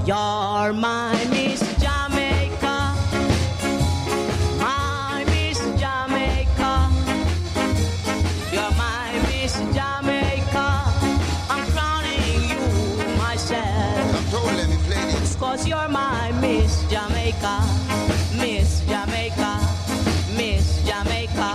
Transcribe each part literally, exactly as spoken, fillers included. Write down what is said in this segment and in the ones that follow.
You're my Miss Jamaica, my Miss Jamaica. You're my Miss Jamaica. I'm crowning you myself. I'm trolling it, ladies. Cause you're my Miss Jamaica, Miss Jamaica, Miss Jamaica.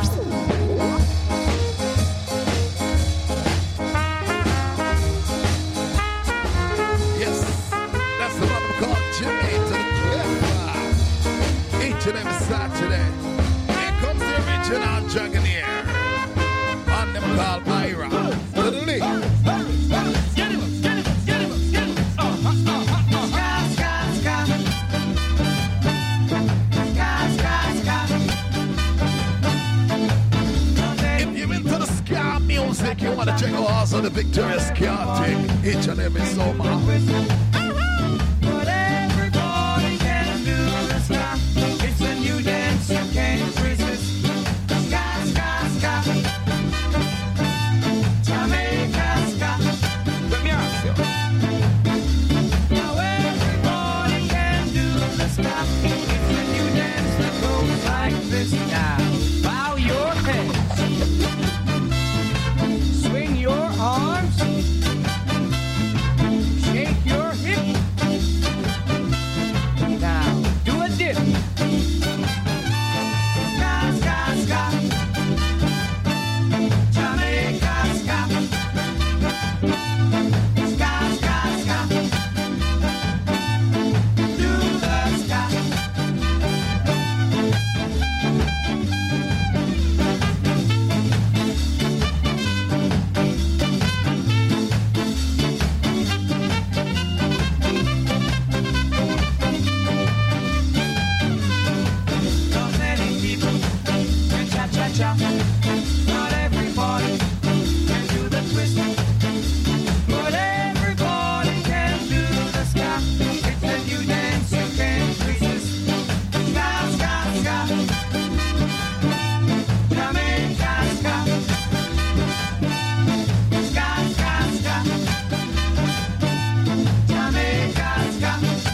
Each and every Saturday, here comes the original Dragonair. On them called Ira. To the league. Get him, get him, get him, get him. Uh, uh, uh, uh, uh. Ska, ska, ska. Ska, ska, ska. If you're into the ska music, you want to check out also the Victorious Ska thing. Each and every summer. You can't resist. Ska, ska, ska. Jamaica ska. Let me ask you. Now everybody can do the ska. It's when you dance that goes like this. Now bow your head, swing your arms, shake your hip. Now do a dip. Not everybody can do the twist, but everybody can do the ska. It's a new dance you can't resist. Ska, ska, ska. Jamaica ska. Ska, ska, ska. Jamaica ska.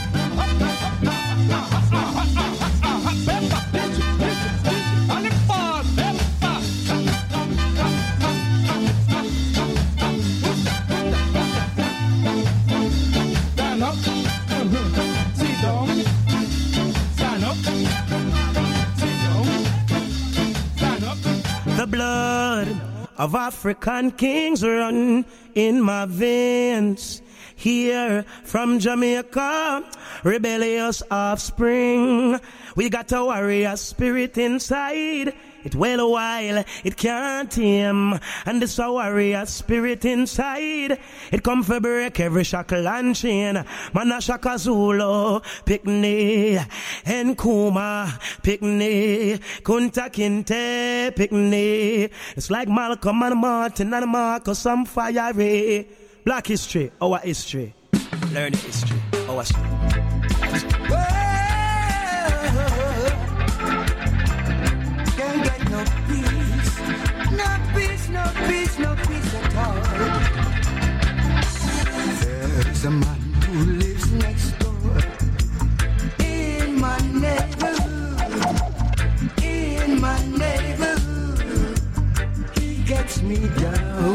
The blood of African kings run in my veins. Here from Jamaica, rebellious offspring. We got a warrior spirit inside. It well a while, it can't tame. And this a warrior spirit inside. It come for break every shackle and chain. Man a Shaka Zulu, Picnic, Nkuma, Picnic, Kunta Kinte, Picnic. It's like Malcolm and Martin and Marcus and Fiery. Black history, our history. Learn history, our history. No peace, no peace, no peace, no peace at all. There's a man who lives next door in my neighborhood, in my neighborhood. He gets me down.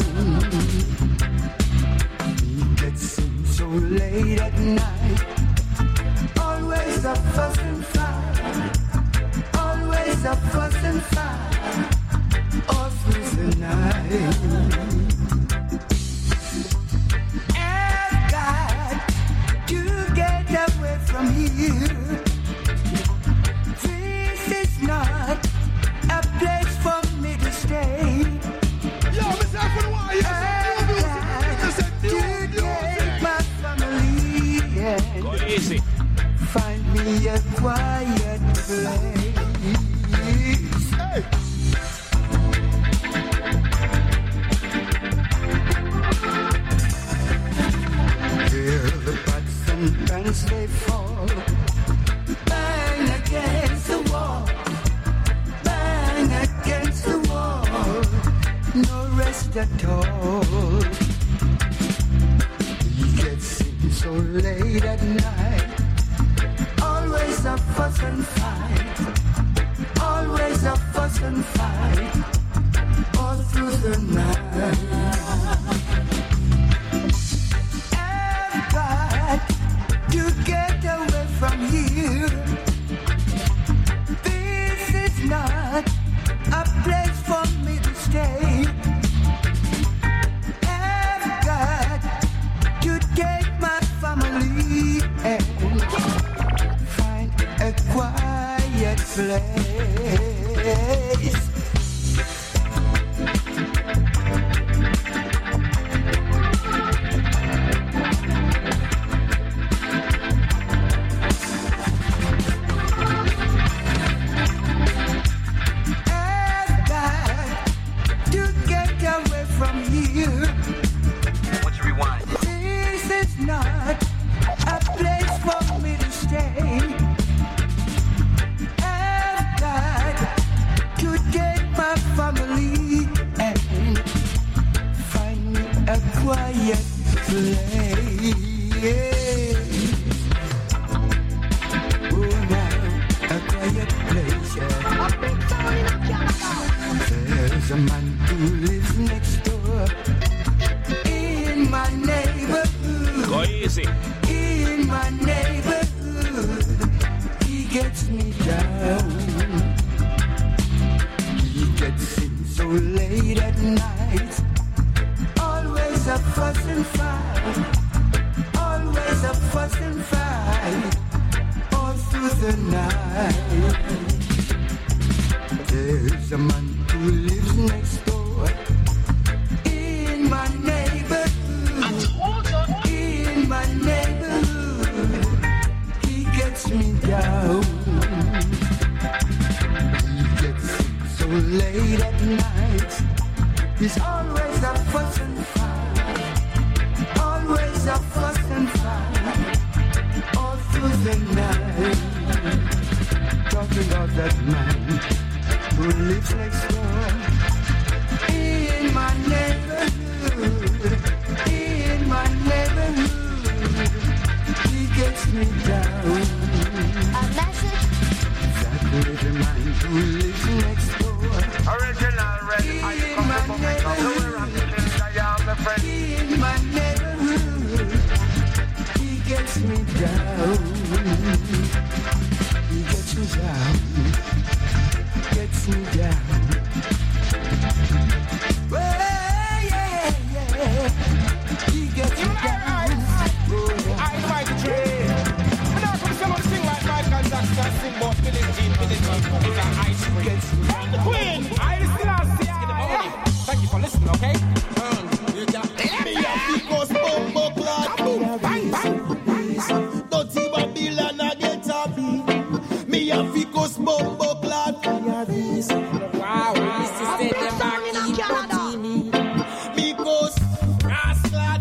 He gets in so late at night. Always a fuss and fight. Always a fuss and fight. All through the night. I've got to get away from here. This is not a place for me to stay. Yo, Mister African, why you I've got to take my family and go easy. Find me a quiet place. Hey. Hear the pots and pans they fall. Bang against the wall. Bang against the wall. No rest at all. He gets in so so late at night. Always a fuss and fight. Always a fuss and fight. All through the night. I've got to get away from here. This is not a place for me to stay. I've got to take my family and find a quiet place. Quiet place. Oh, now a quiet place. There's a man who lives next door in my neighborhood. Go easy. In my neighborhood, he gets me down. He gets in so late at night. Always a fuss and fight. Always a fuss and fight. All through the night. There's a man who lives next door in my neighborhood. I told you. In my neighborhood, he gets me down. He gets so late at night. He's always a fuss and fight. Always a fuss and fight. All through the night. Talking about that man who lives next door in my neighborhood. In my neighborhood, he gets me down. A message. That little man who lives next door. Original red. In my neighborhood, in my neighborhood, he gets me down. He gets me down. Gets me down. Well, yeah, yeah. He gets me down. Oh, yeah. I like Dre. I'm not going to someone sing like Michael Jackson, sing about Billie Jean, Billie Jean, with an ice cream. From the Queen, I still have to get the money. Thank you for listening, okay? Me a because bumbo clock. Bang, bang. Dirty Babylon a get a beat. Me a because bumbo clock. Wow, this is the Debaki Potini. Because rascal.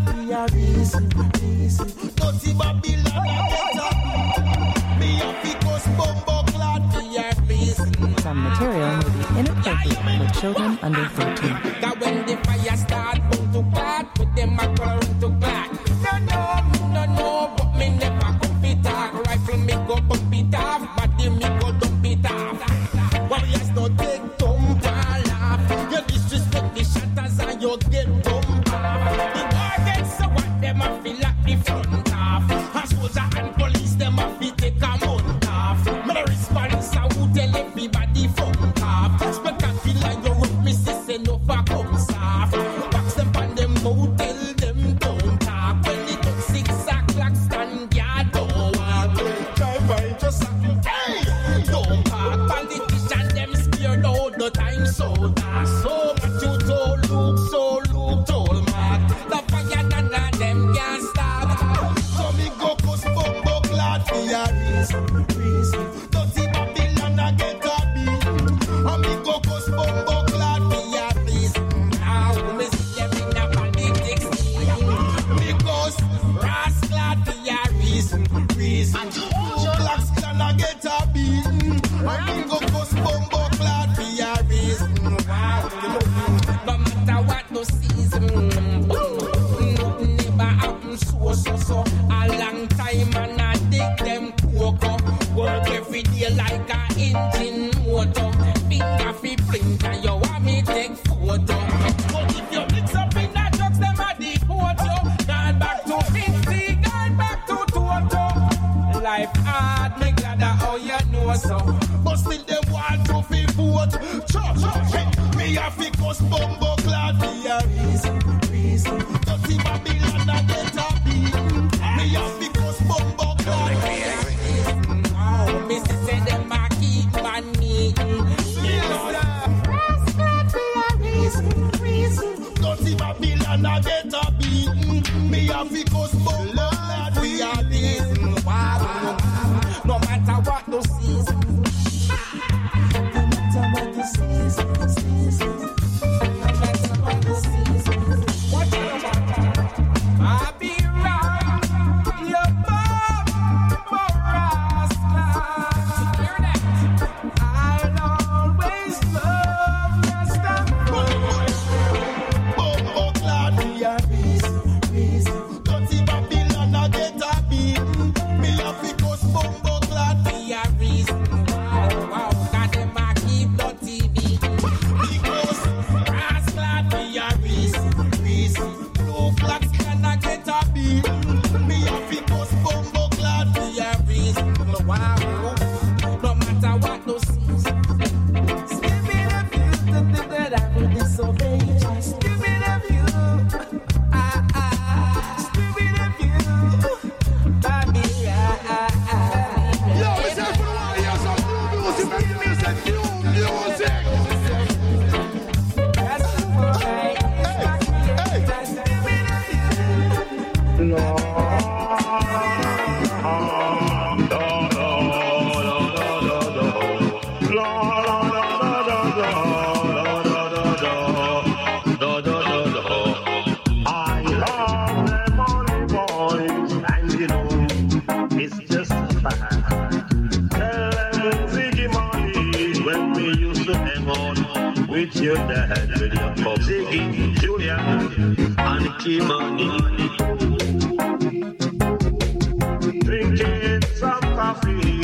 Dirty Babylon a get a beat. Me a because bumbo clock. Some material may be inappropriate for children under thirteen. That when the fire start, boom to God, with them a color to God. No, no, no, no, but me never come it off. Rifle me go bump it off, body me go dump it off. Warriors don't take dump all off. You disrespect the shatters and you get dump off. The war gets so what them a feel like the front off. And soldier and police them a feel take a month off. Me the response I would tell everybody front off. But I feel like you rope me say no for comes off. Box them on them mouth, tell them don't talk. When it took six o'clock, stand guard, don't walk. Drive by just a hey, don't talk. Politicians them scared all the time, so that's so much you told Luke, so Luke told Mark. The fire none of them can stop. So me go cause bumbo clock for your reason. Dirty Babylon a get a beat. And me go cause bumbo clock for your reason. Now me see them in the politics. Because Rascal for your reason, reason. blacks can a get a beat. And me go cause bumbo clock for your reason. No matter what the season, nothing never happen so so so. All life hard, me glad that how you know so. But still them want to feel vote. Church, hey, me a fi cuss bumbo clad for a reason, reason. Dirty Babylon a get a beat. Me a fi cuss bumbo clad for a reason. Oh, me say them a keep man meeting. Dirty Babylon a get a beat. Me a fi cuss bumbo clad for a reason. No matter what the season. No matter what the season, season. No matter what the season. What you want? I be right. Your mom, rascal. Hear that? I'll always love Rastafari. Bumbo clad for a reason, reason. Dirty Babylon a get a beat. Me a fi cuss bumbo clad for a reason. Wow, wow, got them a keep dirty beating. Because brass clad for a reason, reason. Blue flags can a get a beat. Me a fi cuss bumbo clad for a reason. Wow, no matter what the season. Give me the view that I will disobey. Just give me the view. Ah, ah, give me the view. Baby, ah, ah, ah. Yo, it's time for the one. Here's some new music. Give me some new music. That's right. Just give me the view. I love them only boys, and you know, it's just a fact. Tell them Ziggy Molly, when we used to hang on with your dad, with your pop Ziggy, Julia, and Kimani. Drinking some coffee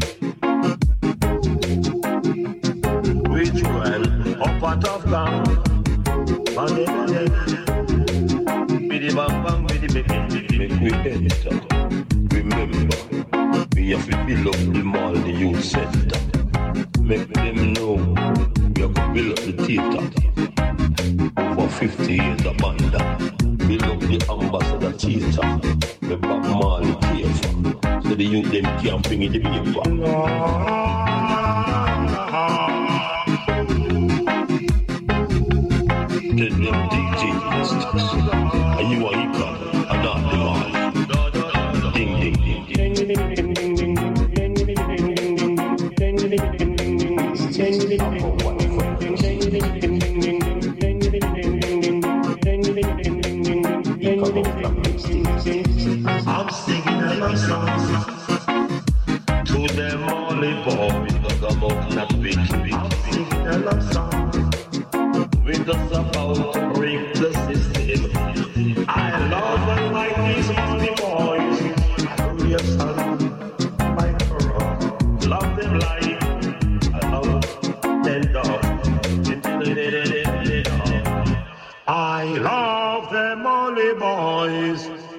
with Joel up at of town. Money, money. Biddy bang bang, biddy baby, make we enter. Remember, we have to build up the mall, the youth center. Make them know we have to build up the theater. Over fifty years of banda. Build up the ambassador theater. The Bob Marley theater. So the youth them can't bring in the paper. Tell them D Js, and you are equal, and not the man. Ding, ding, ding, ding. I'm singing a love song to them only boys, because I'm up not big, big. I'm singing a love song. We're just about to break the system. I love and like these money boys. Hurry up, son, my girl. Love them like I love them dog. I love them only boys.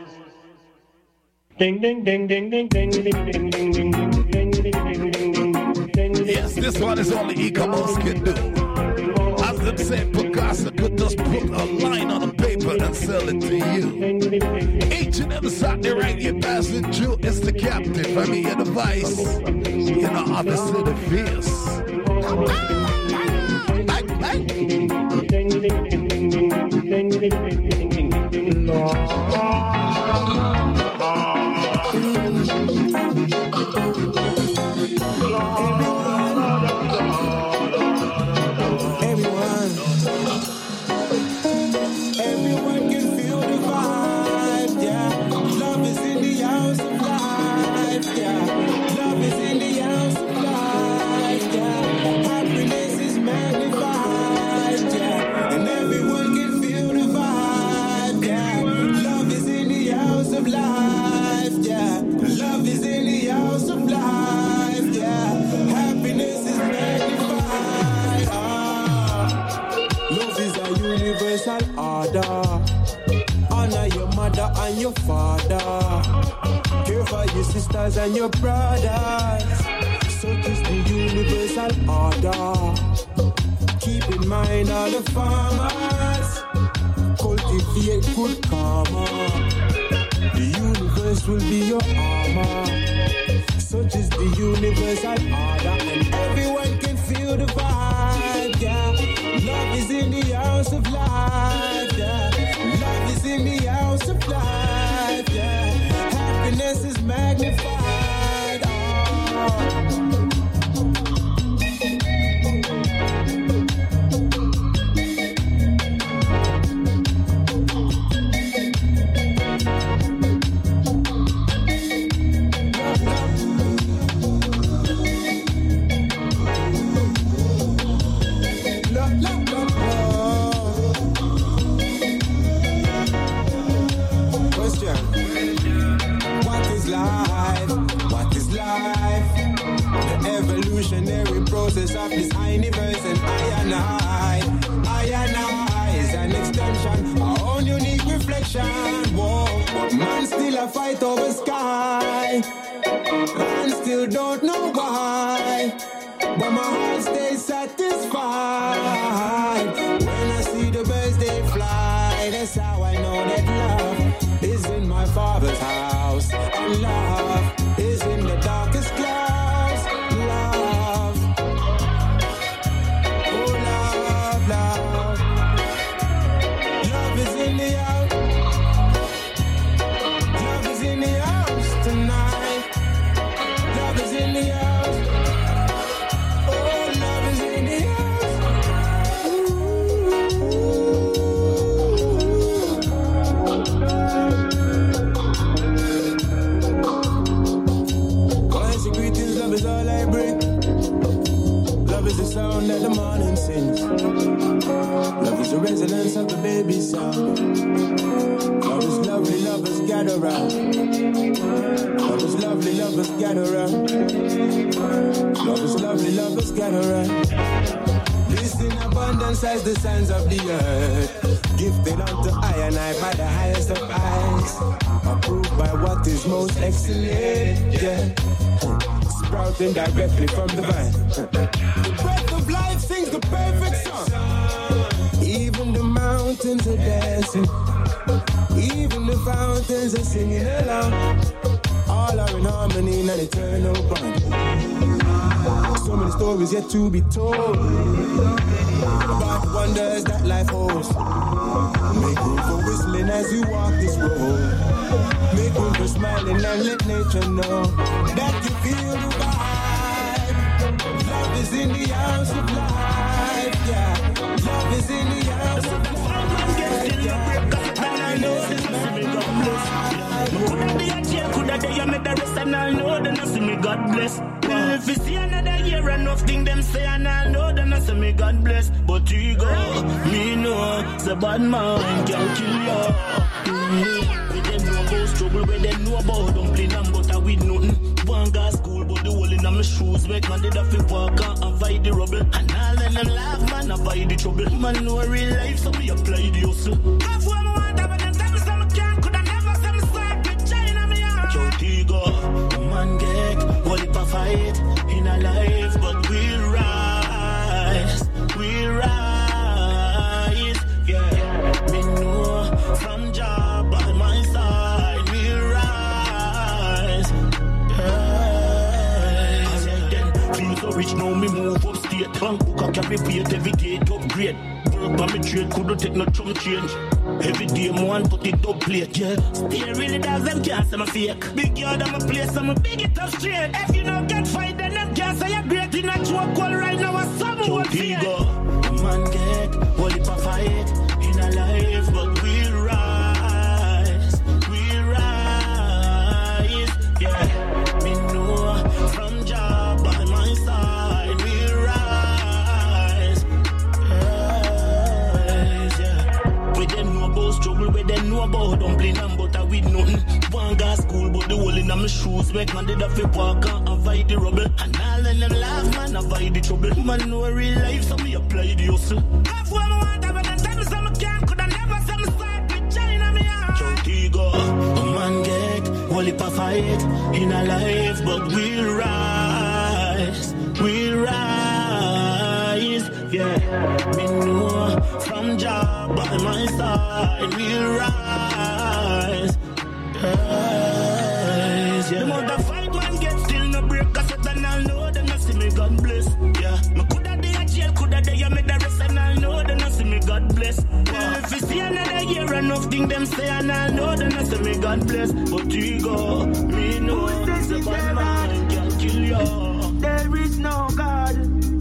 Ding ding ding ding ding ding ding ding ding ding ding ding ding ding. Yes, this one is only Ecamos can do. As them say, Picasso could just put a line on a paper and sell it to you. Each and every Saturday right here, passing Jew is the captain. For me, you're the vice. You know, obviously the fierce. Love is in the house of life, yeah. Happiness sisters and your brothers. Such is the universal order. Keep in mind all the farmers. Cultivate good karma. The universe will be your armor. Such is the universal order. And everyone can feel the vibe, yeah. Love is in the house of life, yeah. Love is in the house of life, yeah. Happiness is magnified, oh. Process of this universe, and I and I, I and I is an extension, our own unique reflection. Whoa, but man still a fight over sky. Man still don't know why, but my heart stays satisfied. When I see the birds they fly, that's how I know that love is in my Father's house, and love is in the darkest clouds. Sound that the morning sings. Love is the resonance of the baby sound. Love is lovely, lovers gather round. Love is lovely, lovers gather round. Love is lovely, lovers gather round. This in abundance as the sands of the earth, gifted unto I and I by the highest of eyes, approved by what is most excellent, yeah. Sprouting directly from the vine. The breath of life sings the perfect song. Even the mountains are dancing. Even the fountains are singing along. All are in harmony in an eternal bond. So many stories yet to be told about the wonders that life holds. Make room for whistling as you walk this road. Make room for smiling and let nature know that you feel the vibe. Love is in the house of life, yeah. Love is in the house of life, yeah. And I know this is me, God bless. Could I be a chair, could I be a me the rest, and I know that I see me, God bless. Well, if you see another year and nothing them say, and I know that I see me, God bless. But you go, me know, the bad man can kill you. We them know about struggle, we them know about dumpling and butter with nothing. One guy school, but the hole in my shoes make man did have to walk and avoid the rubble. And all of them laugh, man, avoid the trouble. Man know real life, so we apply the hustle. Half one want, but them tell me some can't, could I never say me start with China, me out. Joe Tigo, man get, what if I fight in a life, but we rise, we rise, yeah. Me know from job by my side, we rise, yeah. Then feel so rich now, me move upstate. Bank book I carry weight every day to upgrade. Work on me trade, couldn't take no chunk change. Every day I'm one put it up plate, yeah. Stay really dogs, them can't say my fake. Big yard on my place, I'm a big it up straight. If you don't get fight, then them can't say you're great. In a joke call right now, I'm someone fake. Man get, what if I fight in a life, but we rise, we rise, yeah. Me know from job by my side, we rise, rise, yeah. We them know about struggle, we them know about dumpling and butter with nothing. One guy school, but the hole in my shoes make man did have to walk and avoid the rubble. And all of them laugh, man, avoid the trouble. Man know real life, so me apply the hustle. Half one want, but them tell me some can't, could I never say me start with China, me out. Joe Tigo, a man get, well heap of fight in our life, but we'll rise, we'll rise. Yeah, me know from Jah by my side, we'll rise. Rise, yeah. The more the fight man gets still no break, cause it and I'll know them not see me God bless. Yeah, me coulda day a jail, coulda day a make the rest and I'll know them not see me God bless. Yeah. If you see another year enough thing them say and I'll know them not see me God bless. But you go, me know the bad man can kill you. There is no God.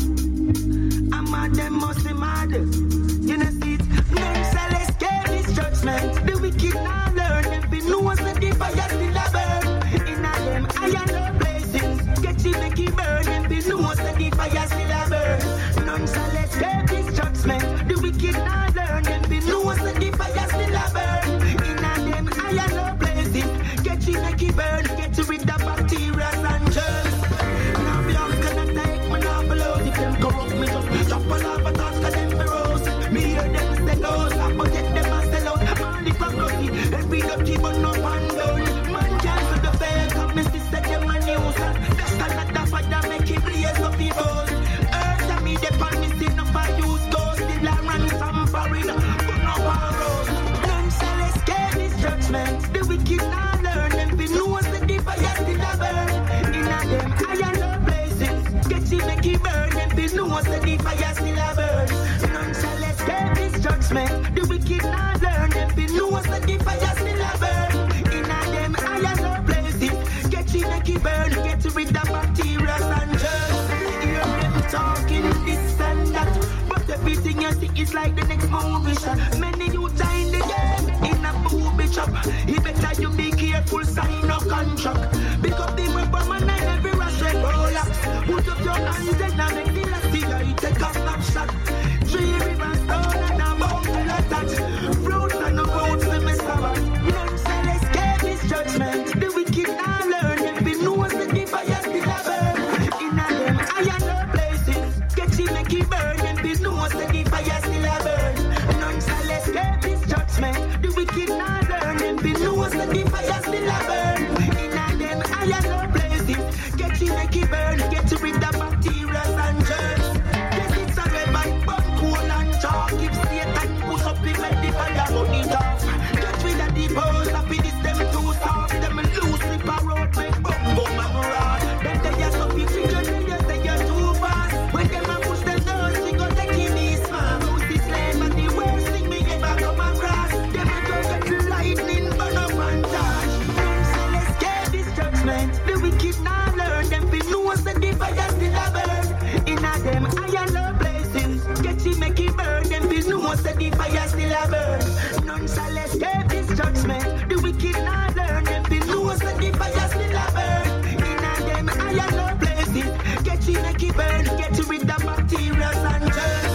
I'm mad, them must be mad. You know see it, men shall escape this judgment. The wicked now learn them be no one said the fire still a burn. In a them iron no blazing. Get you make it burn them be no one said the fire still a burn. None shall escape this judgment. The wicked now learn them be no one said the fire still a burn. In a them iron no blazing. Get you make it burn. Get you rid the bacteria and germs. Now be on gonna take me now below. If them corrupt me just chop all off a task of them ferocious. Me hear them say no, stop but get them a sell out. All the property, every dirty but no one down. Man cancel the fair, come me sister them a news. That's another fire make it blaze up people. Earth and me they pan me sin up a use those. Still a run some foreign, but no borrows. None shall escape this judgment. The wicked now learn them be no one said the fire still a burn. In a them iron no blazing. Get you make it burn them be no one said the fire still a burn. None shall escape this judgment. The wicked now learn them be no one said the fire still a burn. In a them iron no blazing. Get you make it burn. Get rid of bacteria and germs. Hear them talking this and that, but everything you see is like the next movie shot. Many youths are in the game in a booby shop. You better you be careful, sign no contract. Pick up the weapon man and every rush red roller. Put up your hands and now make the last figure. You take a snapshot. Three rivers down and a mountain attached. Fruits and the roads to me sour. None shall escape this judgment. The wicked now learn them be no one said the fire still a burn. In a them iron no places. Get you make it burn them be no one said the fire still a burn. None shall escape this judgment. The wicked now learn them be no one said the fire still a burn. In a them iron no places. Get you make it burn. Get you rid of bacteria and germs. Yes, it's a red bite, but cool and chalk. If Satan push up the make the fire burn it off. Get rid of the balls, happy this them too soft. Them loose slip a road, make bum bum and rod. Then they just up the trigger, they just say you're too fast. When them a push them down, we go take it this man. Lose this flame and the worst thing me ever come across. Them a go get the lightning, burn up and touch. None shall escape this judgment. The wicked now learn them be no one said the fire still a burn. In a them iron no blazing. Get you make it burn. Them be no one said the fire still a burn. None shall escape this judgment. The wicked now learn them be no one said the fire still a burn. In a them iron no blazing. Get you make it burn. Get you rid of bacteria and germs.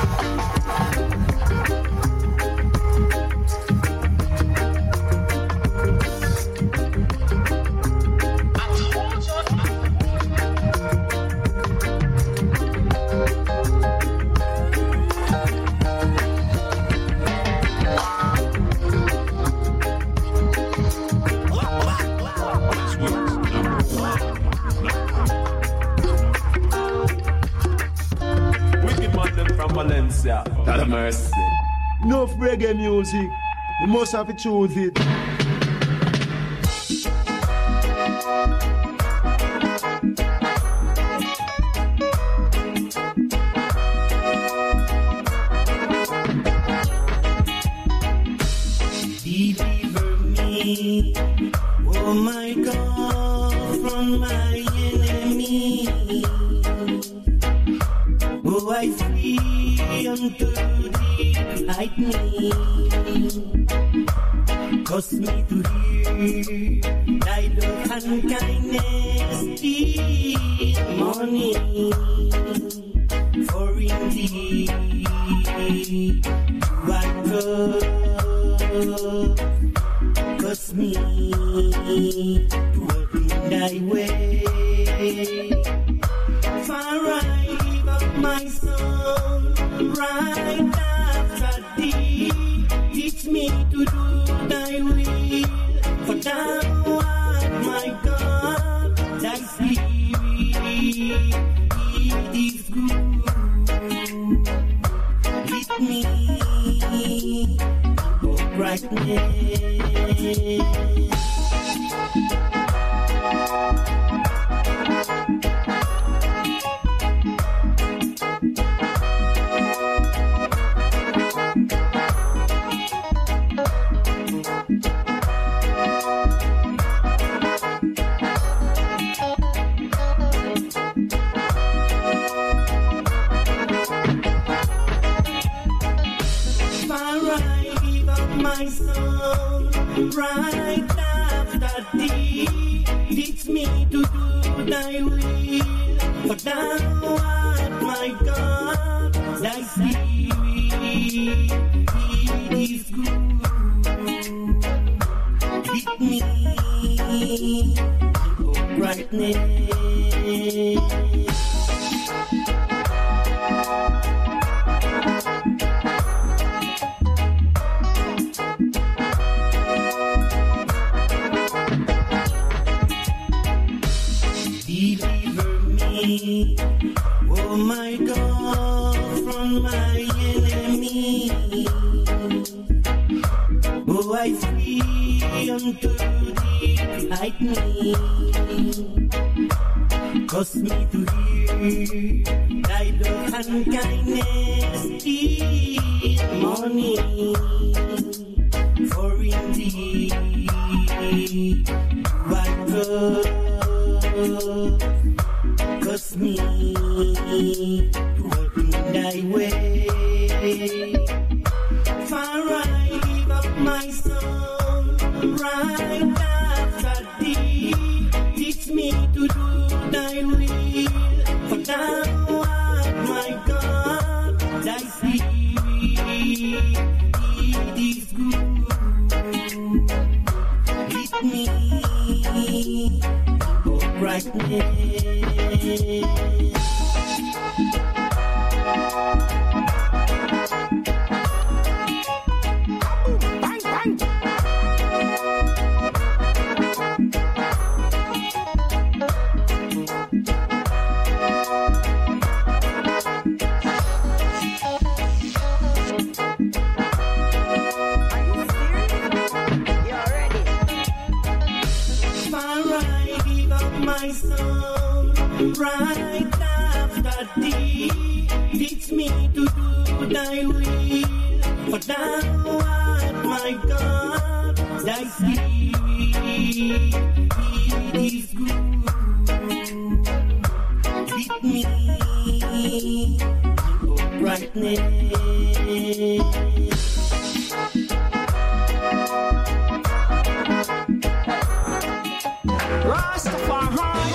Valencia, that mercy. Enough reggae music, you must have to choose it. Deliver me, oh my God, from my enemy. Oh, I flee unto thee, light me, cause me to hear thy love and kindness each morning. For indeed you are good, cause me to walk in thy way. Far right of my soul, right after thee, teach me to do thy will, for thou art brightness. My soul, right after thee, teach me to do thy will. For thou art my God, thy spirit is good. Lead me to brightness. Oh my God, from my enemy. Oh, I flee unto thee, hide me. Cause me to hear thy love and kindness each morning. For indeed, I trust. Cause me to walk in thy way. For I give up my soul right after thee. Teach me to do thy will. For thou art my God, thy spirit is good. Lead me to brightness. Bang, bang. My soul, right after thee, teach me to do thy will. For thou art my God, thy spirit is good. Lead me to brightness. Rastafari,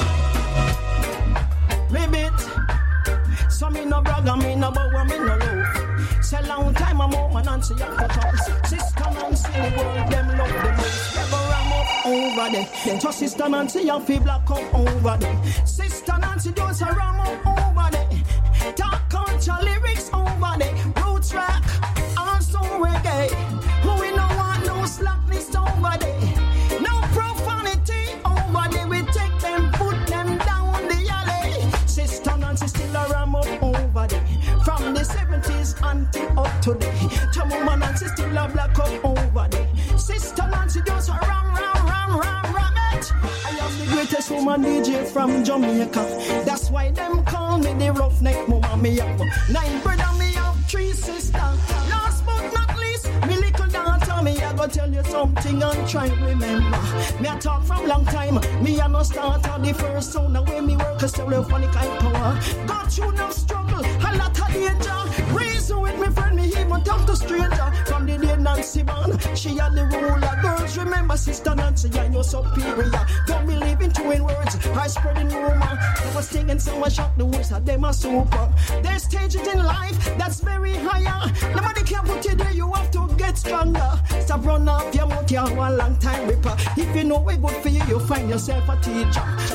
ribbit. So me no brag and me no bow and me no loaf. Say long time I'm over Nancy and Patos. Sister Nancy, the world them love the most. Never ram up over there. So Sister Nancy and fi black up over there. Sister Nancy does a ram up over there. Talk culture lyrics over there. Roots rock, also reggae. Who we no want no slackness over there. No profanity over there. We take them, put them down the alley. Sister Nancy still a ram up over there. From the seventies until up today. Chamoma Nancy still a black up over there. Sister Nancy does a ram, ram, ram, ram, ram it. I am the greatest woman D J from Jamaica. That's why them call me the roughneck mama. Me have nine brother, me have three sisters. Last but not least, me little daughter. Me I go tell you something and try remember. Me I talk from long time. Me I no start on the first sound. The way me work a stereophonic high power. Got you no struggle, a lot of danger. Reason with me friend, me even talk to stranger. From the day Nancy born, she had the ruler. Girls remember Sister Nancy and your superior. Don't believe in twin words, I spreading rumor. They was singing so I shot the words that them are super. There's stages in life that's very higher. Nobody can put you there, you have to get stronger. Stop run off your mouth, you're a long time ripper. If you know we're good for you, you'll find yourself a teacher.